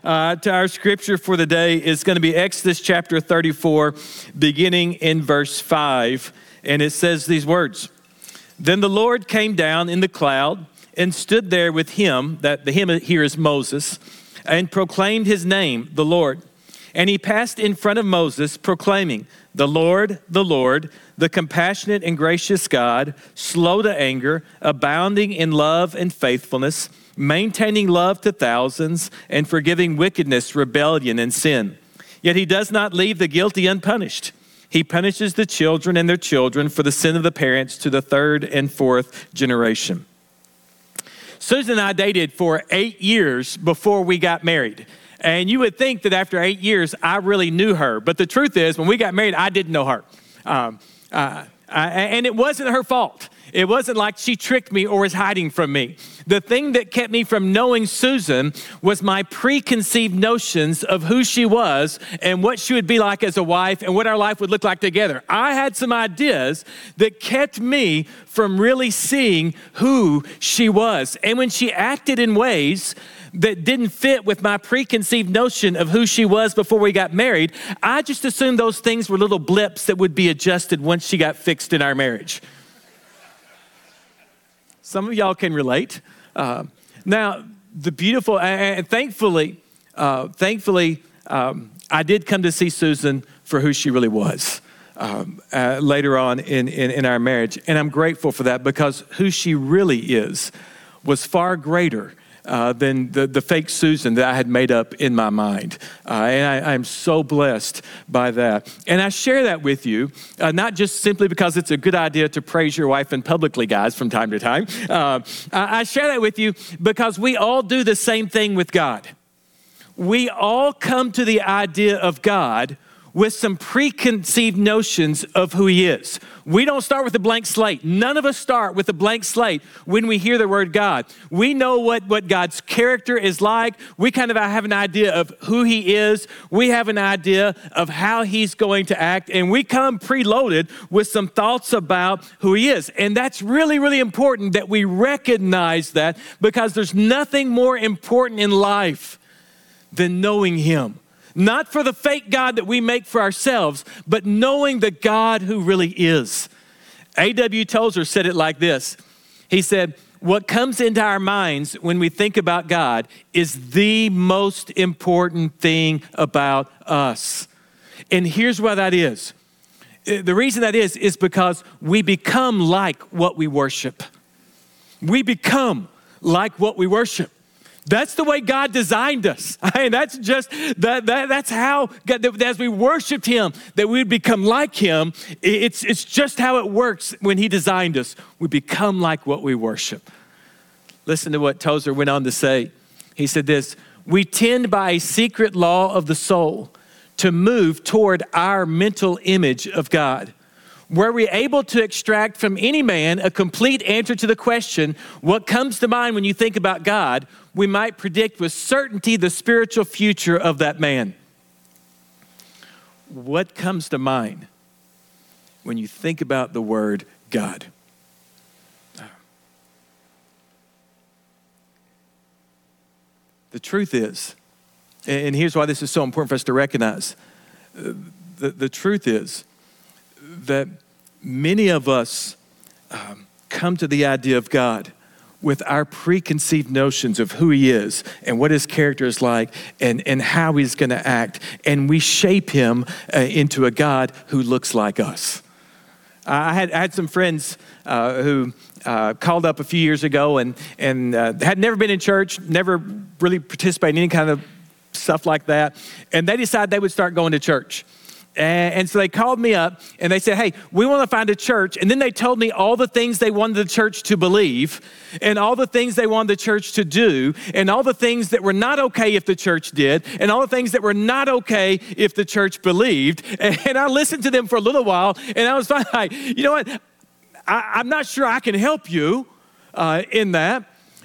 to our scripture for the day is going to be Exodus chapter 34, beginning in verse 5. And it says these words: Then the Lord came down in the cloud and stood there with him, that the him here is Moses, and proclaimed his name, the Lord. And he passed in front of Moses, proclaiming, the Lord, the compassionate and gracious God, slow to anger, abounding in love and faithfulness, maintaining love to thousands, and forgiving wickedness, rebellion, and sin. Yet he does not leave the guilty unpunished. He punishes the children and their children for the sin of the parents to the third and fourth generation. Susan and I dated for 8 years before we got married. And you would think that after 8 years, I really knew her. But the truth is, when we got married, I didn't know her. And it wasn't her fault. It wasn't like she tricked me or was hiding from me. The thing that kept me from knowing Susan was my preconceived notions of who she was and what she would be like as a wife and what our life would look like together. I had some ideas that kept me from really seeing who she was. And when she acted in ways that didn't fit with my preconceived notion of who she was before we got married, I just assumed those things were little blips that would be adjusted once she got fixed in our marriage. Some of y'all can relate. Now, the beautiful, and thankfully, I did come to see Susan for who she really was later on in our marriage. And I'm grateful for that, because who she really is was far greater than the fake Susan that I had made up in my mind. And I'm so blessed by that. And I share that with you, not just simply because it's a good idea to praise your wife in publicly, guys, from time to time. I share that with you because we all do the same thing with God. We all come to the idea of God with some preconceived notions of who he is. We don't start with a blank slate. None of us start with a blank slate when we hear the word God. We know what God's character is like. We kind of have an idea of who he is. We have an idea of how he's going to act, and we come preloaded with some thoughts about who he is. And that's really, really important that we recognize that, because there's nothing more important in life than knowing him. Not for the fake God that we make for ourselves, but knowing the God who really is. A.W. Tozer said it like this. He said, what comes into our minds when we think about God is the most important thing about us. And here's why that is. The reason that is because we become like what we worship. We become like what we worship. That's the way God designed us. I mean, that's just, that's how, God, as we worshiped him, that we would become like him. It's just how it works when he designed us. We become like what we worship. Listen to what Tozer went on to say. He said this: we tend by a secret law of the soul to move toward our mental image of God. Were we able to extract from any man a complete answer to the question, what comes to mind when you think about God, we might predict with certainty the spiritual future of that man. What comes to mind when you think about the word God? The truth is, and here's why this is so important for us to recognize, the truth is that many of us come to the idea of God with our preconceived notions of who he is and what his character is like and how he's going to act. And we shape him into a God who looks like us. I had some friends who called up a few years ago and had never been in church, never really participated in any kind of stuff like that. And they decided they would start going to church. And so they called me up and they said, hey, we want to find a church. And then they told me all the things they wanted the church to believe and all the things they wanted the church to do and all the things that were not okay if the church did and all the things that were not okay if the church believed. And I listened to them for a little while and I was like, you know what? I'm not sure I can help you in that.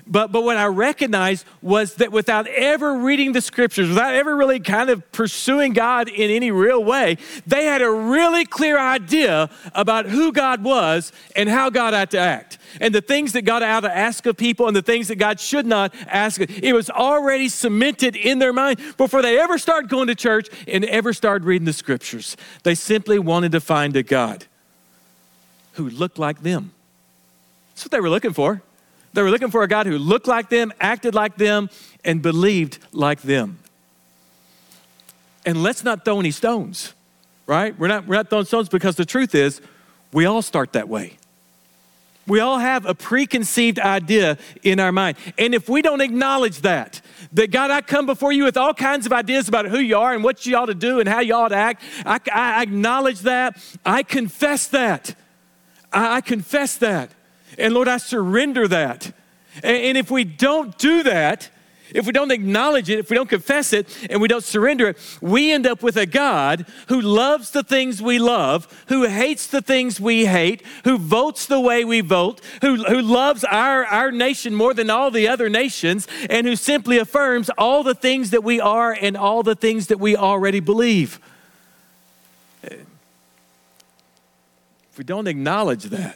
But what I recognized was that without ever reading the scriptures, without ever really kind of pursuing God in any real way, they had a really clear idea about who God was and how God had to act. And the things that God ought to ask of people and the things that God should not ask. It was already cemented in their mind before they ever started going to church and ever started reading the scriptures. They simply wanted to find a God who looked like them. That's what they were looking for. They were looking for a God who looked like them, acted like them, and believed like them. And let's not throw any stones, right? We're not throwing stones because the truth is we all start that way. We all have a preconceived idea in our mind. And if we don't acknowledge that God, I come before you with all kinds of ideas about who you are and what you ought to do and how you ought to act, I acknowledge that. I confess that. I confess that. And Lord, I surrender that. And if we don't do that, if we don't acknowledge it, if we don't confess it, and we don't surrender it, we end up with a God who loves the things we love, who hates the things we hate, who votes the way we vote, who loves our nation more than all the other nations, and who simply affirms all the things that we are and all the things that we already believe. If we don't acknowledge that,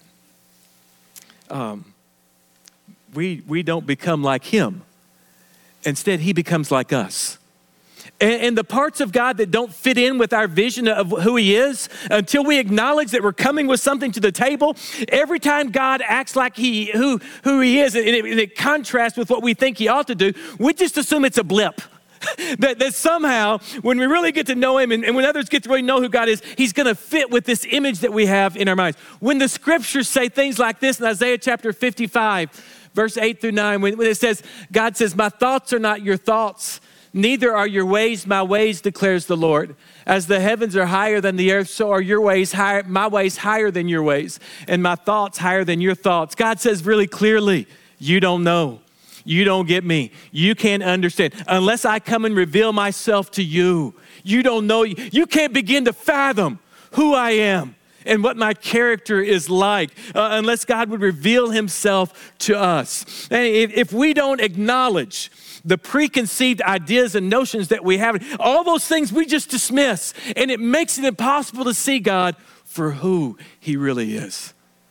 we don't become like him. Instead, he becomes like us. And the parts of God that don't fit in with our vision of who he is, until we acknowledge that we're coming with something to the table, every time God acts like who he is, and it contrasts with what we think he ought to do, we just assume it's a blip. that somehow, when we really get to know him and when others get to really know who God is, he's going to fit with this image that we have in our minds. When the scriptures say things like this in Isaiah chapter 55, verse 8 through 9, when it says, God says, my thoughts are not your thoughts, neither are your ways my ways, declares the Lord. As the heavens are higher than the earth, so are your ways higher, my ways higher than your ways, and my thoughts higher than your thoughts. God says really clearly, you don't know. You don't get me. You can't understand. Unless I come and reveal myself to you, you don't know. You can't begin to fathom who I am and what my character is like unless God would reveal himself to us. And if we don't acknowledge the preconceived ideas and notions that we have, all those things we just dismiss, and it makes it impossible to see God for who he really is.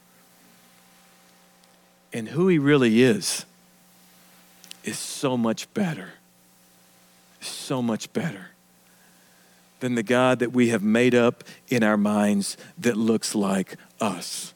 And who he really is so much better than the God that we have made up in our minds that looks like us.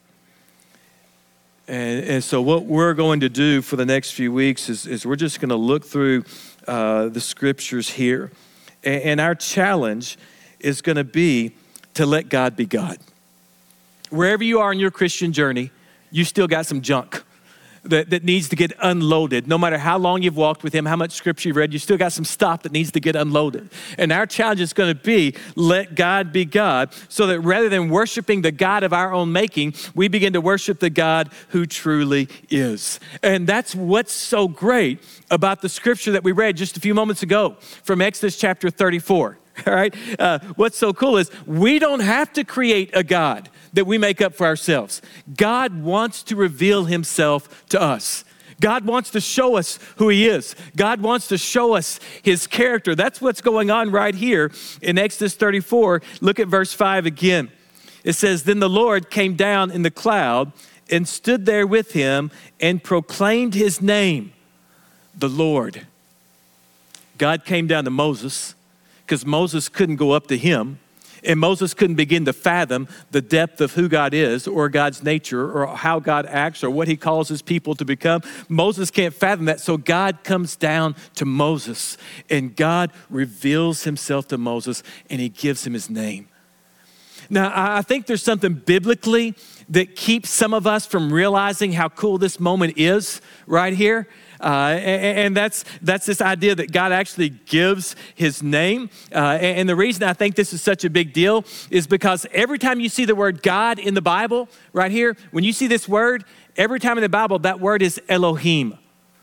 And so what we're going to do for the next few weeks is we're just going to look through the scriptures here. And our challenge is going to be to let God be God. Wherever you are in your Christian journey, you still got some junk that needs to get unloaded. No matter how long you've walked with him, how much scripture you've read, you still got some stuff that needs to get unloaded. And our challenge is going to be, let God be God, so that rather than worshiping the God of our own making, we begin to worship the God who truly is. And that's what's so great about the scripture that we read just a few moments ago from Exodus chapter 34. All right. What's so cool is we don't have to create a God that we make up for ourselves. God wants to reveal himself to us. God wants to show us who he is. God wants to show us his character. That's what's going on right here in Exodus 34. Look at verse 5 again. It says, then the Lord came down in the cloud and stood there with him and proclaimed his name, the Lord. God came down to Moses, because Moses couldn't go up to him, and Moses couldn't begin to fathom the depth of who God is or God's nature or how God acts or what he calls his people to become. Moses can't fathom that, so God comes down to Moses, and God reveals himself to Moses, and he gives him his name. Now, I think there's something biblically that keeps some of us from realizing how cool this moment is right here. And that's this idea that God actually gives his name. And the reason I think this is such a big deal is because every time you see the word God in the Bible, right here, when you see this word, every time in the Bible, that word is Elohim.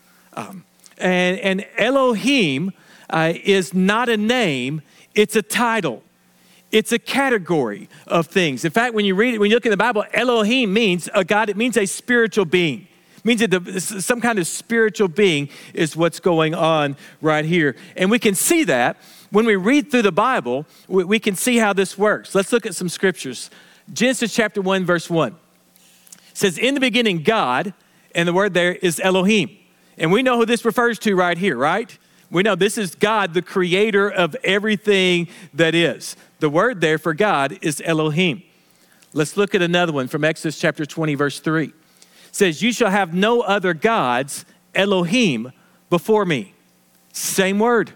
And Elohim is not a name, it's a title. It's a category of things. In fact, when you read it, when you look in the Bible, Elohim means a God. It means a spiritual being. Means that some kind of spiritual being is what's going on right here. And we can see that when we read through the Bible, we can see how this works. Let's look at some scriptures. Genesis chapter 1, verse 1. It says, in the beginning, God, and the word there is Elohim. And we know who this refers to right here, right? We know this is God, the creator of everything that is. The word there for God is Elohim. Let's look at another one from Exodus chapter 20, verse 3. It says, you shall have no other gods, Elohim, before me. Same word.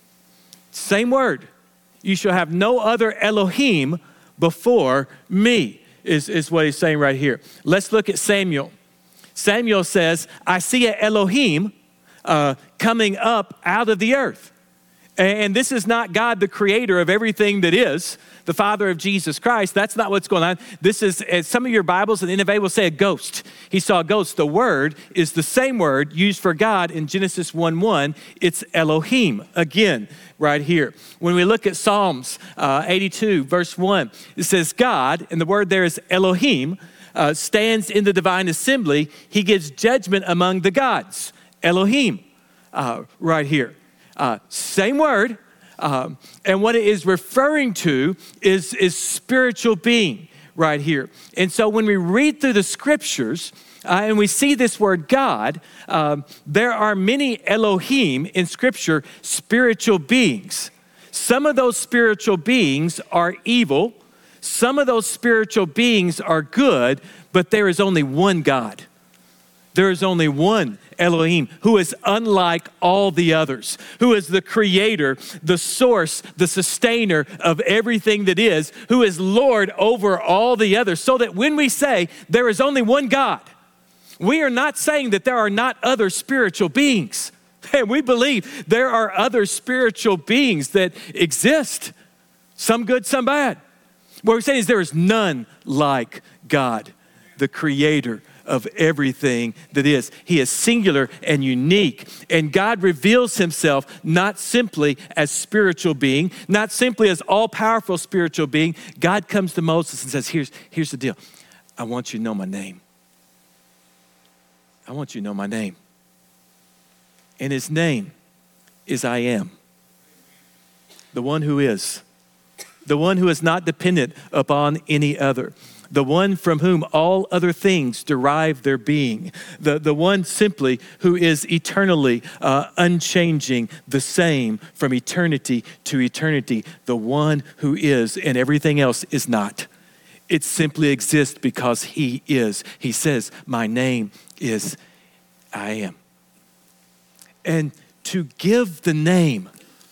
Same word. You shall have no other Elohim before me, is what he's saying right here. Let's look at Samuel. Samuel says, I see an Elohim coming up out of the earth. And this is not God, the creator of everything that is, the Father of Jesus Christ. That's not what's going on. This is, as some of your Bibles and NIV will say, a ghost. He saw a ghost. The word is the same word used for God in Genesis 1:1. It's Elohim, again, right here. When we look at Psalms 82, verse 1, it says God, and the word there is Elohim, stands in the divine assembly. He gives judgment among the gods. Elohim, right here. Same word, and what it is referring to is spiritual being right here. And so when we read through the scriptures and we see this word God, there are many Elohim in scripture, spiritual beings. Some of those spiritual beings are evil. Some of those spiritual beings are good, but there is only one God. There is only one Elohim who is unlike all the others, who is the creator, the source, the sustainer of everything that is, who is Lord over all the others. So that when we say there is only one God, we are not saying that there are not other spiritual beings. And we believe there are other spiritual beings that exist, some good, some bad. What we're saying is there is none like God, the creator of everything that is. He is singular and unique. And God reveals himself not simply as spiritual being, not simply as all-powerful spiritual being. God comes to Moses and says, here's the deal. I want you to know my name. I want you to know my name. And his name is I am. The one who is. The one who is not dependent upon any other. The one from whom all other things derive their being. The one simply who is eternally unchanging, the same from eternity to eternity. The one who is, and everything else is not. It simply exists because he is. He says, my name is I am. And to give the name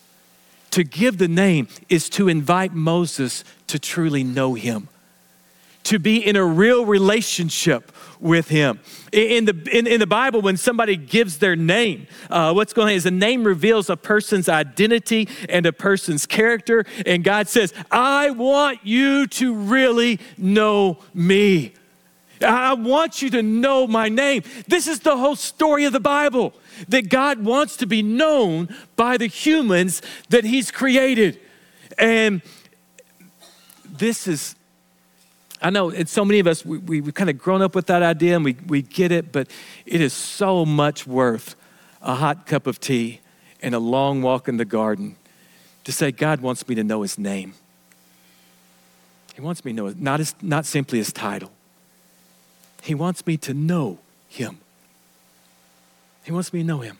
is to invite Moses to truly know him, to be in a real relationship with him. In the Bible, when somebody gives their name, what's going on is a name reveals a person's identity and a person's character. And God says, I want you to really know me. I want you to know my name. This is the whole story of the Bible, that God wants to be known by the humans that he's created. And this is, I know it's so many of us, we've kind of grown up with that idea and we get it, but it is so much worth a hot cup of tea and a long walk in the garden to say, God wants me to know his name. He wants me to know not simply his title. He wants me to know him. He wants me to know him.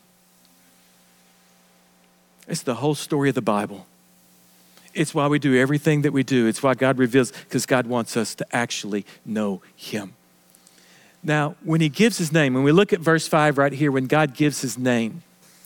It's the whole story of the Bible. It's why we do everything that we do. It's why God reveals, because God wants us to actually know him. Now, when he gives his name, when we look at verse 5 right here, when God gives his name,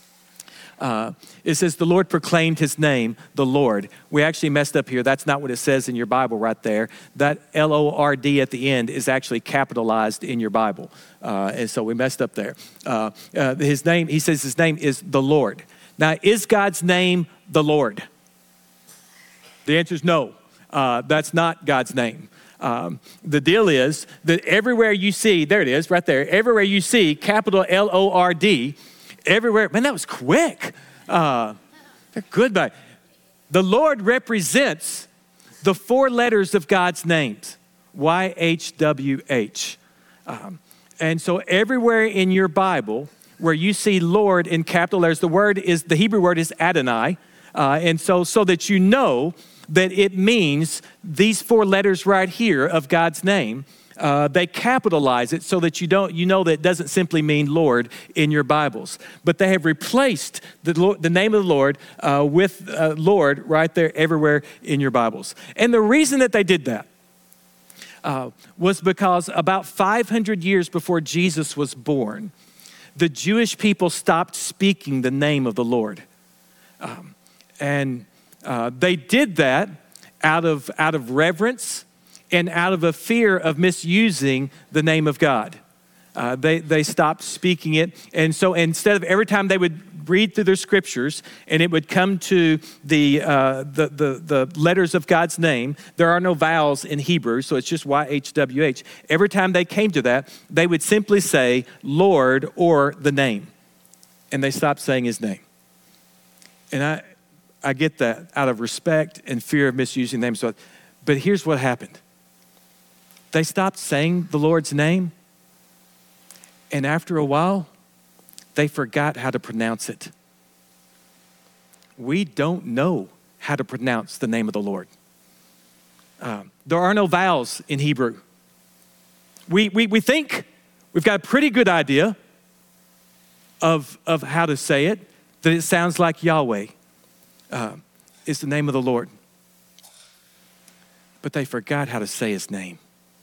it says the Lord proclaimed his name, the Lord. We actually messed up here. That's not what it says in your Bible right there. That L-O-R-D at the end is actually capitalized in your Bible. And so we messed up there. His name, he says his name is the Lord. Now, is God's name the Lord? The answer is no. That's not God's name. The deal is that everywhere you see, there it is right there, everywhere you see capital L-O-R-D, everywhere, man, that was quick. Good, but the Lord represents the four letters of God's names, YHWH. And so everywhere in your Bible where you see Lord in capital letters, the Hebrew word is Adonai. And so that you know that it means these 4 letters right here of God's name, they capitalize it so that you know that it doesn't simply mean Lord in your Bibles. But they have replaced the name of the Lord with Lord right there everywhere in your Bibles. And the reason that they did that was because about 500 years before Jesus was born, the Jewish people stopped speaking the name of the Lord. And they did that out of reverence and out of a fear of misusing the name of God. They stopped speaking it. And so instead of every time they would read through their scriptures and it would come to the letters of God's name, there are no vowels in Hebrew, so it's just YHWH. Every time they came to that, they would simply say Lord or the name. And they stopped saying his name. And I get that out of respect and fear of misusing names. But here's what happened. They stopped saying the Lord's name, and after a while, they forgot how to pronounce it. We don't know how to pronounce the name of the Lord. There are no vowels in Hebrew. We think we've got a pretty good idea of how to say it, that it sounds like Yahweh is the name of the Lord. But they forgot how to say his name.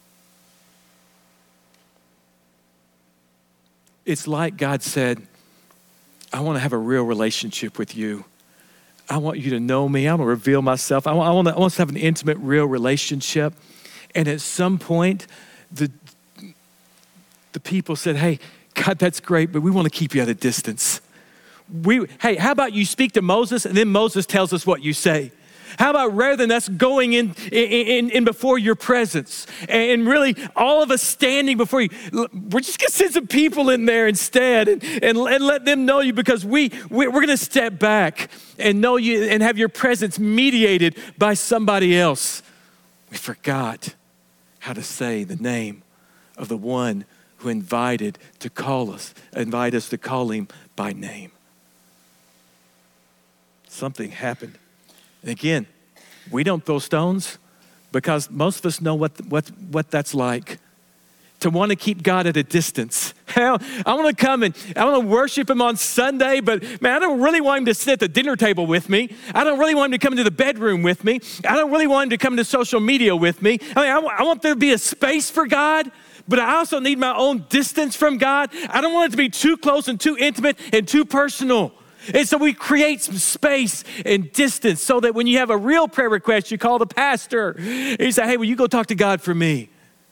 It's like God said, I want to have a real relationship with you. I want you to know me. I want to reveal myself. I want us to have an intimate, real relationship. And at some point, the people said, hey, God, that's great, but we want to keep you at a distance. Hey, how about you speak to Moses and then Moses tells us what you say? How about rather than us going in before your presence and really all of us standing before you, we're just gonna send some people in there instead and let them know you, because we're gonna step back and know you and have your presence mediated by somebody else. We forgot how to say the name of the one who invited us to call him by name. Something happened. And again, we don't throw stones because most of us know what that's like. To want to keep God at a distance. Hell, I want to come and I want to worship him on Sunday, but man, I don't really want him to sit at the dinner table with me. I don't really want him to come into the bedroom with me. I don't really want him to come to social media with me. I want there to be a space for God, but I also need my own distance from God. I don't want it to be too close and too intimate and too personal. And so we create some space and distance so that when you have a real prayer request, you call the pastor and you say, hey, will you go talk to God for me?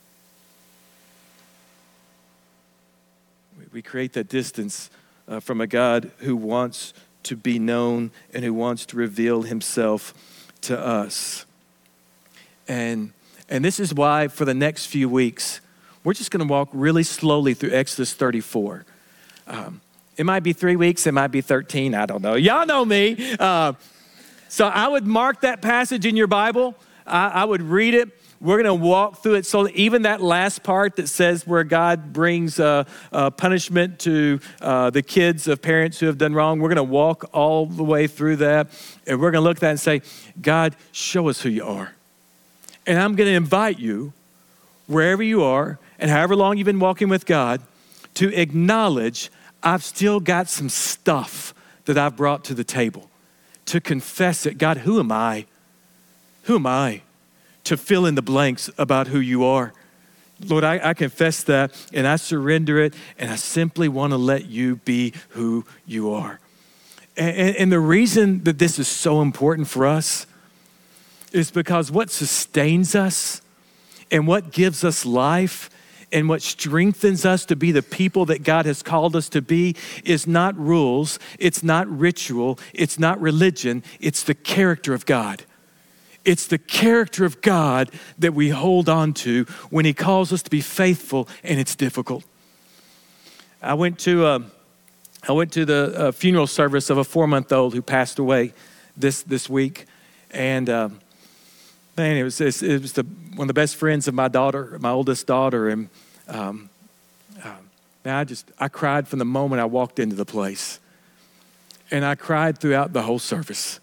We create that distance from a God who wants to be known and who wants to reveal himself to us. And this is why for the next few weeks, we're just going to walk really slowly through Exodus 34. It might be 3 weeks, it might be 13, I don't know. Y'all know me. So I would mark that passage in your Bible. I would read it. We're going to walk through it. So even that last part that says where God brings punishment to the kids of parents who have done wrong, we're going to walk all the way through that. And we're going to look at that and say, God, show us who you are. And I'm going to invite you, wherever you are and however long you've been walking with God, to acknowledge I've still got some stuff that I've brought to the table, to confess it. God, who am I? Who am I to fill in the blanks about who you are? Lord, I confess that and I surrender it, and I simply want to let you be who you are. And the reason that this is so important for us is because what sustains us and what gives us life and what strengthens us to be the people that God has called us to be is not rules, it's not ritual, it's not religion, it's the character of God. It's the character of God that we hold on to when he calls us to be faithful and it's difficult. I went to the funeral service of a 4-month-old who passed away this week, and man, it was one of the best friends of my daughter, my oldest daughter, and Man, I cried from the moment I walked into the place. And I cried throughout the whole service.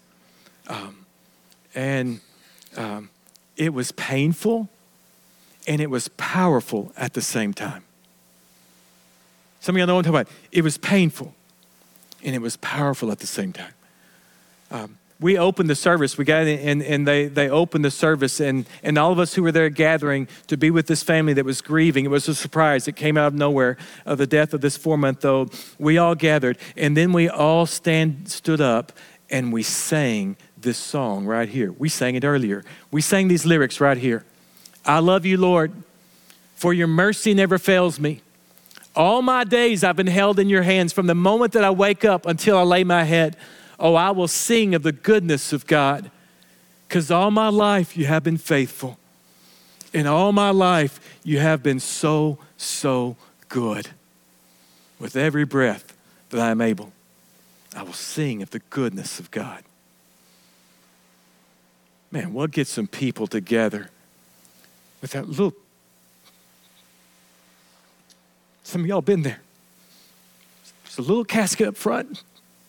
It was painful and it was powerful at the same time. Some of y'all know what I'm talking about. It was painful and it was powerful at the same time. We opened the service. We got in and they opened the service and all of us who were there gathering to be with this family that was grieving. It was a surprise. It came out of nowhere of the death of this 4-month-old. We all gathered and then we all stood up and we sang this song right here. We sang it earlier. We sang these lyrics right here. I love you, Lord, for your mercy never fails me. All my days I've been held in your hands from the moment that I wake up until I lay my head. Oh, I will sing of the goodness of God, because all my life you have been faithful. And all my life you have been so, so good. With every breath that I am able, I will sing of the goodness of God. Man, we'll get some people together with that little, some of y'all been there. There's a little casket up front.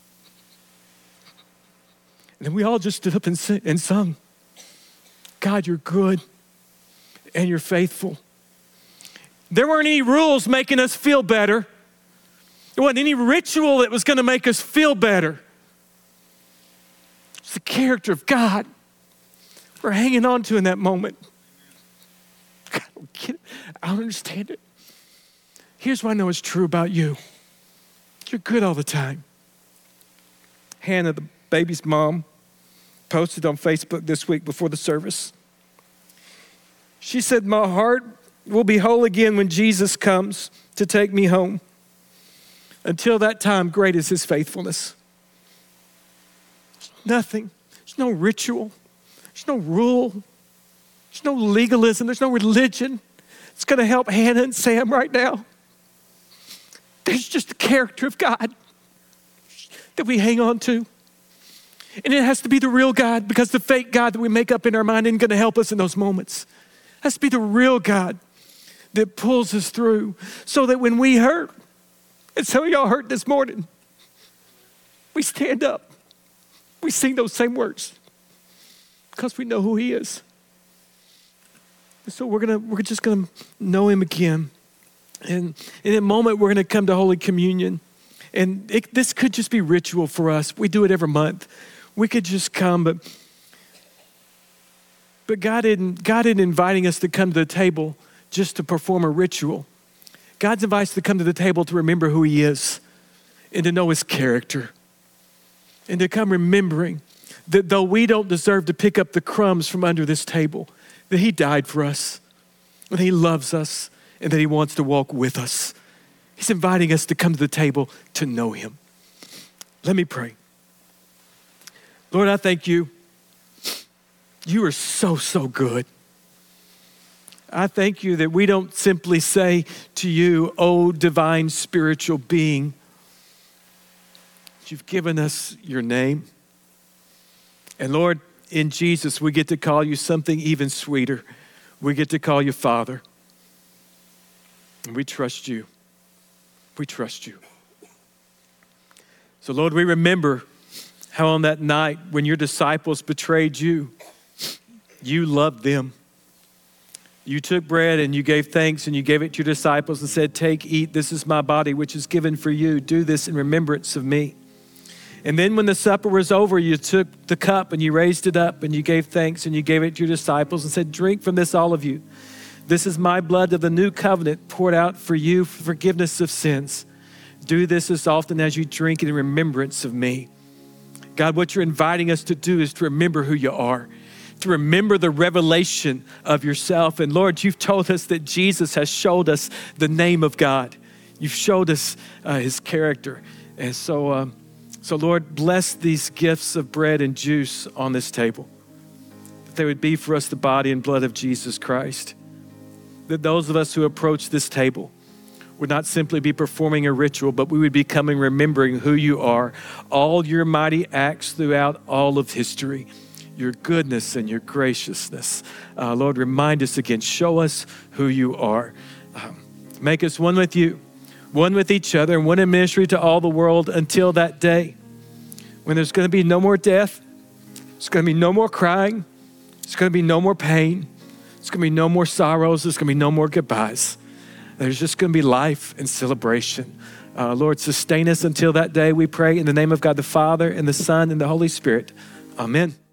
And then we all just stood up and sung, God, you're good and you're faithful. There weren't any rules making us feel better. There wasn't any ritual that was going to make us feel better. It's the character of God we're hanging on to in that moment. I don't get it. I don't understand it. Here's what I know is true about you. You're good all the time. Hannah, the baby's mom, posted on Facebook this week before the service. She said, my heart will be whole again when Jesus comes to take me home. Until that time, great is his faithfulness. There's nothing. There's no ritual. There's no rule. There's no legalism. There's no religion. It's going to help Hannah and Sam right now. There's just the character of God that we hang on to. And it has to be the real God, because the fake God that we make up in our mind isn't going to help us in those moments. It has to be the real God that pulls us through, so that when we hurt, and some of y'all hurt this morning, we stand up. We sing those same words because we know who he is. And so we're just going to know him again. And in a moment, we're going to come to Holy Communion. And this could just be ritual for us. We do it every month. We could just come, but God isn't inviting us to come to the table just to perform a ritual. God's inviting us to come to the table to remember who he is and to know his character. And to come remembering that though we don't deserve to pick up the crumbs from under this table, that he died for us, that he loves us, and that he wants to walk with us. He's inviting us to come to the table to know him. Let me pray. Lord, I thank you. You are so, so good. I thank you that we don't simply say to you, oh, divine spiritual being, you've given us your name. And Lord, in Jesus, we get to call you something even sweeter. We get to call you Father. And we trust you. We trust you. So Lord, we remember how on that night when your disciples betrayed you, you loved them. You took bread and you gave thanks and you gave it to your disciples and said, take, eat, this is my body, which is given for you. Do this in remembrance of me. And then when the supper was over, you took the cup and you raised it up and you gave thanks and you gave it to your disciples and said, drink from this, all of you. This is my blood of the new covenant poured out for you for forgiveness of sins. Do this as often as you drink it in remembrance of me. God, what you're inviting us to do is to remember who you are, to remember the revelation of yourself. And Lord, you've told us that Jesus has showed us the name of God. You've showed us his character. And so Lord, bless these gifts of bread and juice on this table, that they would be for us the body and blood of Jesus Christ. That those of us who approach this table would not simply be performing a ritual, but we would be coming remembering who you are, all your mighty acts throughout all of history, your goodness and your graciousness. Lord, remind us again, show us who you are. Make us one with you, one with each other, and one in ministry to all the world until that day when there's going to be no more death. There's going to be no more crying. There's going to be no more pain. There's going to be no more sorrows. There's going to be no more goodbyes. There's just going to be life and celebration. Lord, sustain us until that day, we pray in the name of God the Father and the Son and the Holy Spirit. Amen.